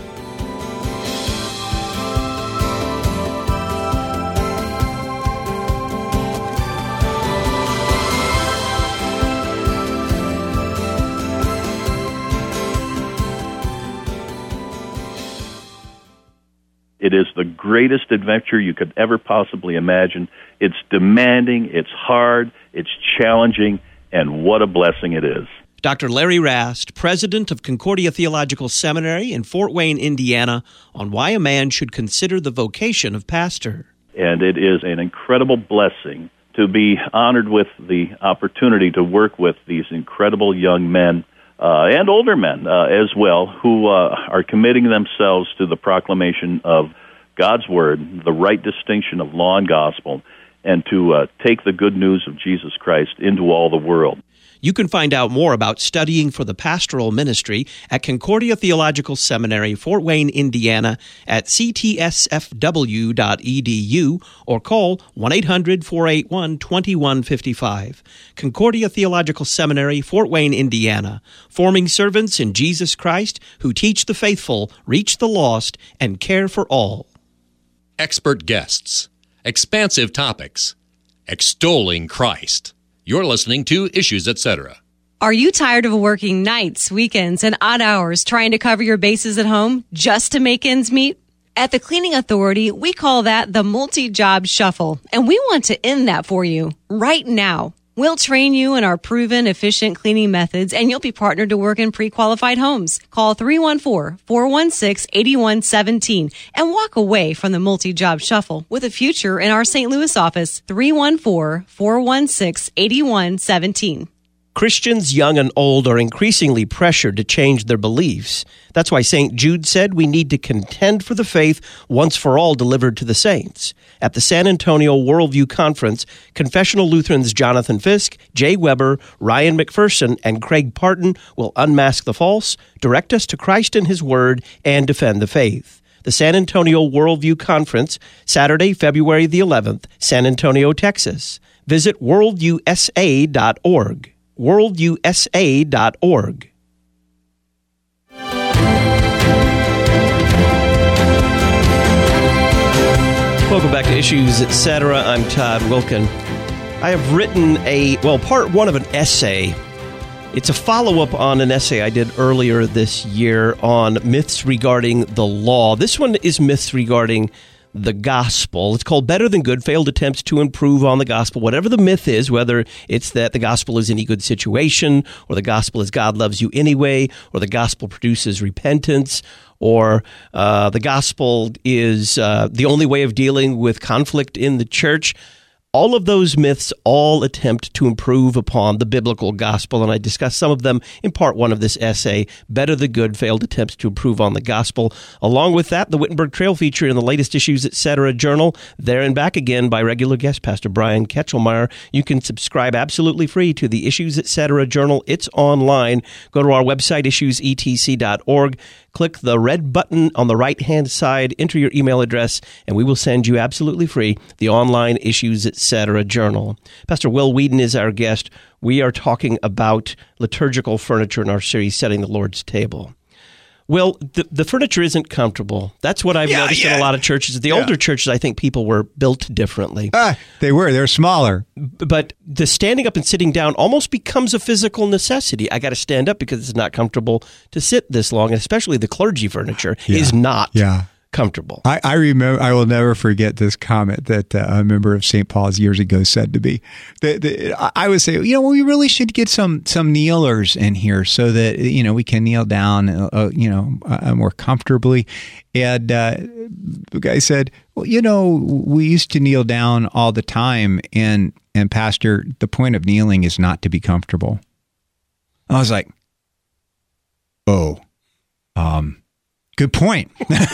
It is the greatest adventure you could ever possibly imagine. It's demanding, it's hard, it's challenging, and what a blessing it is. Doctor Larry Rast, president of Concordia Theological Seminary in Fort Wayne, Indiana, on why a man should consider the vocation of pastor. And it is an incredible blessing to be honored with the opportunity to work with these incredible young men Uh, and older men uh, as well, who uh, are committing themselves to the proclamation of God's Word, the right distinction of law and gospel, and to uh, take the good news of Jesus Christ into all the world. You can find out more about studying for the pastoral ministry at Concordia Theological Seminary, Fort Wayne, Indiana, at c t s f w dot e d u or call one eight hundred, four eight one, two one five five. Concordia Theological Seminary, Fort Wayne, Indiana, forming servants in Jesus Christ who teach the faithful, reach the lost, and care for all. Expert guests, expansive topics, extolling Christ. You're listening to Issues, et cetera. Are you tired of working nights, weekends, and odd hours trying to cover your bases at home just to make ends meet? At the Cleaning Authority, we call that the multi-job shuffle, and we want to end that for you right now. We'll train you in our proven, efficient cleaning methods, and you'll be partnered to work in pre-qualified homes. Call three one four, four one six, eight one one seven and walk away from the multi-job shuffle with a future in our Saint Louis office, three one four, four one six, eight one one seven. Christians, young and old, are increasingly pressured to change their beliefs. That's why Saint Jude said we need to contend for the faith once for all delivered to the saints. At the San Antonio Worldview Conference, Confessional Lutherans Jonathan Fisk, Jay Weber, Ryan McPherson, and Craig Parton will unmask the false, direct us to Christ and His Word, and defend the faith. The San Antonio Worldview Conference, Saturday, February the eleventh, San Antonio, Texas. Visit world u s a dot org. world u s a dot org. Welcome back to Issues, et cetera. I'm Todd Wilkin. I have written a, well, part one of an essay. It's a follow-up on an essay I did earlier this year on myths regarding the law. This one is myths regarding the gospel. It's called Better Than Good, Failed Attempts to Improve on the Gospel. Whatever the myth is, whether it's that the gospel is any good situation, or the gospel is God loves you anyway, or the gospel produces repentance, or uh, the gospel is uh, the only way of dealing with conflict in the church. All of those myths all attempt to improve upon the biblical gospel, and I discuss some of them in part one of this essay, Better the Good, Failed Attempts to Improve on the Gospel. Along with that, the Wittenberg Trail feature in the latest Issues, et cetera. Journal, there and back again by regular guest Pastor Brian Ketchelmeyer. You can subscribe absolutely free to the Issues, et cetera. Journal. It's online. Go to our website, issues e t c dot org. Click the red button on the right-hand side, enter your email address, and we will send you absolutely free the online Issues, et cetera. Journal. Pastor Will Whedon is our guest. We are talking about liturgical furniture in our series, Setting the Lord's Table. Well, the, the furniture isn't comfortable. That's what I've yeah, noticed yeah. in a lot of churches. The yeah. older churches, I think people were built differently. Ah, they were. They're smaller. But the standing up and sitting down almost becomes a physical necessity. I got to stand up because it's not comfortable to sit this long, and especially the clergy furniture yeah. is not. Yeah. comfortable. I, I remember. I will never forget this comment that uh, a member of Saint Paul's years ago said to me. That, that I would say, you know, we really should get some some kneelers in here so that you know we can kneel down, uh, you know, uh, more comfortably. And uh, the guy said, well, you know, we used to kneel down all the time, and and Pastor, the point of kneeling is not to be comfortable. I was like, oh, um. Good point.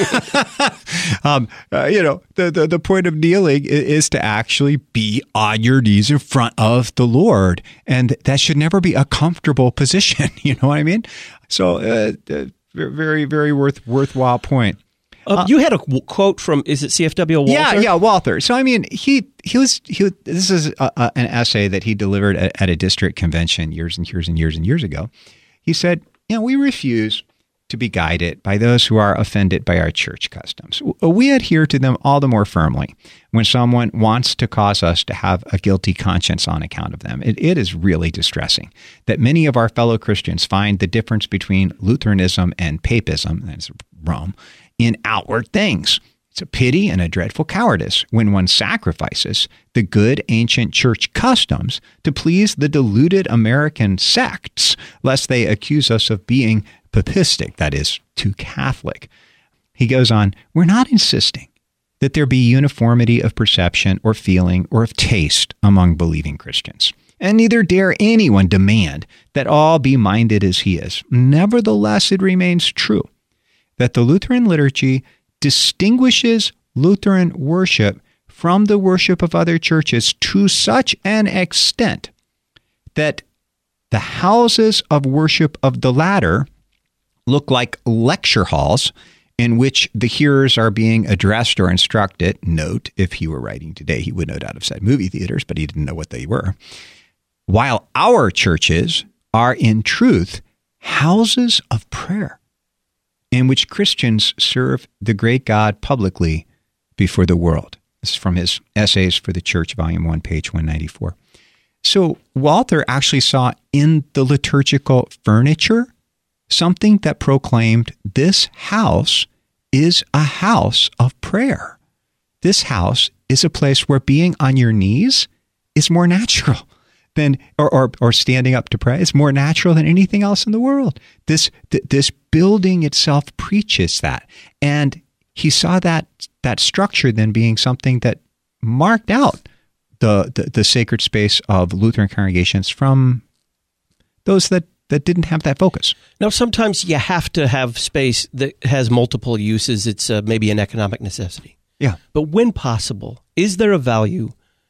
um, uh, you know, the, the, the point of kneeling is to actually be on your knees in front of the Lord. And that should never be a comfortable position. You know what I mean? So uh, uh, very, very worth worthwhile point. Uh, uh, you had a w- quote from, is it C F W Walther? Yeah, yeah, Walther. So, I mean, he he was, he, this is a, a, an essay that he delivered at, at a district convention years and years and years and years ago. He said, you know, we refuse to be guided by those who are offended by our church customs. We adhere to them all the more firmly when someone wants to cause us to have a guilty conscience on account of them. It, it is really distressing that many of our fellow Christians find the difference between Lutheranism and Papism, that's Rome, in outward things. It's a pity and a dreadful cowardice when one sacrifices the good ancient church customs to please the deluded American sects, lest they accuse us of being papistic, that is, too Catholic. He goes on, we're not insisting that there be uniformity of perception or feeling or of taste among believing Christians, and neither dare anyone demand that all be minded as he is. Nevertheless, it remains true that the Lutheran liturgy distinguishes Lutheran worship from the worship of other churches to such an extent that the houses of worship of the latter look like lecture halls in which the hearers are being addressed or instructed. Note, if he were writing today, he would no doubt have said movie theaters, but he didn't know what they were. While our churches are in truth houses of prayer in which Christians serve the great God publicly before the world. This is from his Essays for the Church, Volume one, page one ninety-four. So Walther actually saw in the liturgical furniture something that proclaimed this house is a house of prayer. This house is a place where being on your knees is more natural than, or, or, or standing up to pray is more natural than anything else in the world. This, th- this building itself preaches that. And he saw that, that structure then being something that marked out the, the, the sacred space of Lutheran congregations from those that that didn't have that focus. Now, sometimes you have to have space that has multiple uses. It's uh, maybe an economic necessity. Yeah. But when possible, is there a value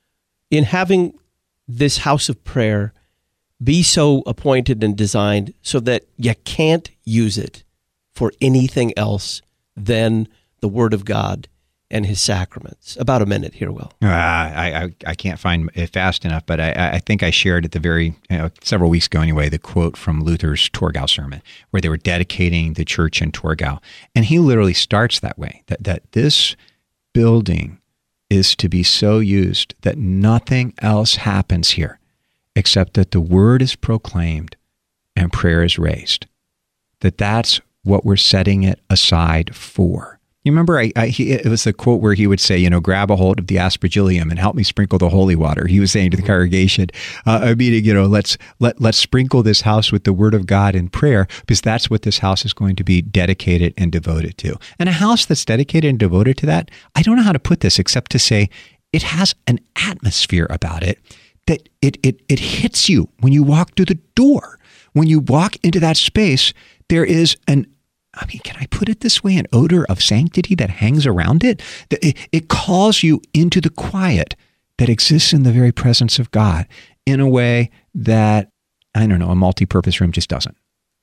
in having this house of prayer be so appointed and designed so that you can't use it for anything else than the Word of God and his sacraments? About a minute here, Will. Uh, I, I I can't find it fast enough, but I, I think I shared at the very, you know, several weeks ago anyway, the quote from Luther's Torgau sermon, where they were dedicating the church in Torgau. And he literally starts that way, that, that this building is to be so used that nothing else happens here except that the word is proclaimed and prayer is raised. That that's what we're setting it aside for. You remember, I, I, he, it was a quote where he would say, you know, grab a hold of the aspergillium and help me sprinkle the holy water. He was saying to the congregation, uh, I mean, you know, let's let let's sprinkle this house with the word of God in prayer, because that's what this house is going to be dedicated and devoted to. And a house that's dedicated and devoted to that, I don't know how to put this except to say it has an atmosphere about it that it it it hits you when you walk through the door. When you walk into that space, there is an I mean, can I put it this way? An odor of sanctity that hangs around it? It, it calls you into the quiet that exists in the very presence of God in a way that, I don't know, a multi-purpose room just doesn't.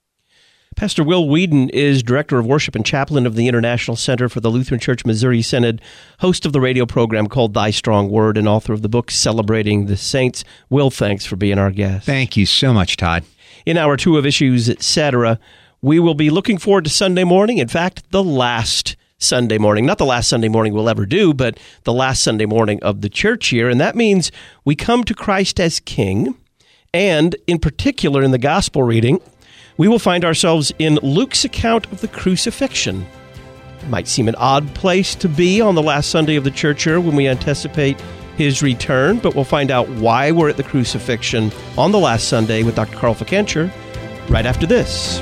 Pastor Will Weedon is Director of Worship and Chaplain of the International Center for the Lutheran Church Missouri Synod, host of the radio program called Thy Strong Word, and author of the book Celebrating the Saints. Will, thanks for being our guest. Thank you so much, Todd. In Hour Two of Issues, et cetera, we will be looking forward to Sunday morning. In fact, the last Sunday morning. Not the last Sunday morning we'll ever do, but the last Sunday morning of the church year. And that means we come to Christ as King. And in particular, in the gospel reading, we will find ourselves in Luke's account of the crucifixion. Might seem an odd place to be on the last Sunday of the church year when we anticipate his return, but we'll find out why we're at the crucifixion on the last Sunday with Doctor Carl Ficancher right after this.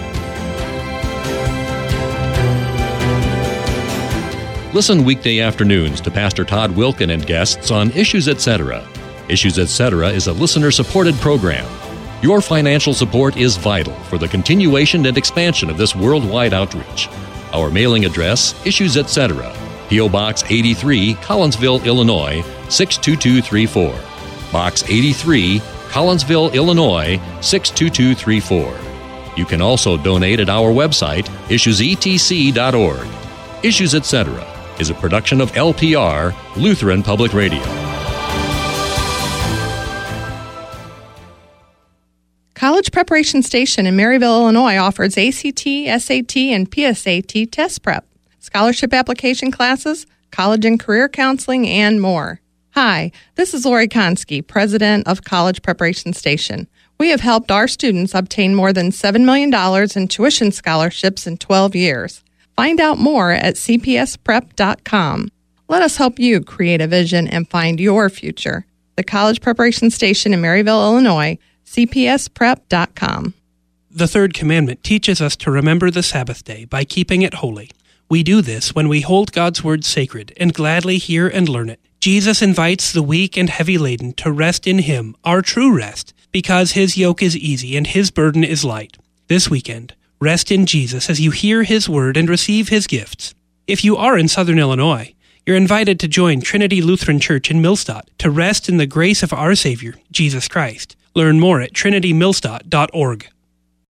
Listen weekday afternoons to Pastor Todd Wilkin and guests on Issues Etc. Issues Etc. is a listener-supported program. Your financial support is vital for the continuation and expansion of this worldwide outreach. Our mailing address, Issues Etc., P O. Box eighty-three, Collinsville, Illinois, six two two three four. Box eighty-three, Collinsville, Illinois, six two two three four. You can also donate at our website, issues e t c dot org. Issues Etc. is a production of L P R, Lutheran Public Radio. College Preparation Station in Maryville, Illinois offers A C T, S A T, and P S A T test prep, scholarship application classes, college and career counseling, and more. Hi, this is Lori Konski, president of College Preparation Station. We have helped our students obtain more than seven million dollars in tuition scholarships in twelve years. Find out more at c p s prep dot com. Let us help you create a vision and find your future. The College Preparation Station in Maryville, Illinois, c p s prep dot com. The third commandment teaches us to remember the Sabbath day by keeping it holy. We do this when we hold God's word sacred and gladly hear and learn it. Jesus invites the weak and heavy laden to rest in Him, our true rest, because His yoke is easy and His burden is light. This weekend, rest in Jesus as you hear His word and receive His gifts. If you are in Southern Illinois, you're invited to join Trinity Lutheran Church in Millstadt to rest in the grace of our Savior, Jesus Christ. Learn more at trinity millstadt dot org.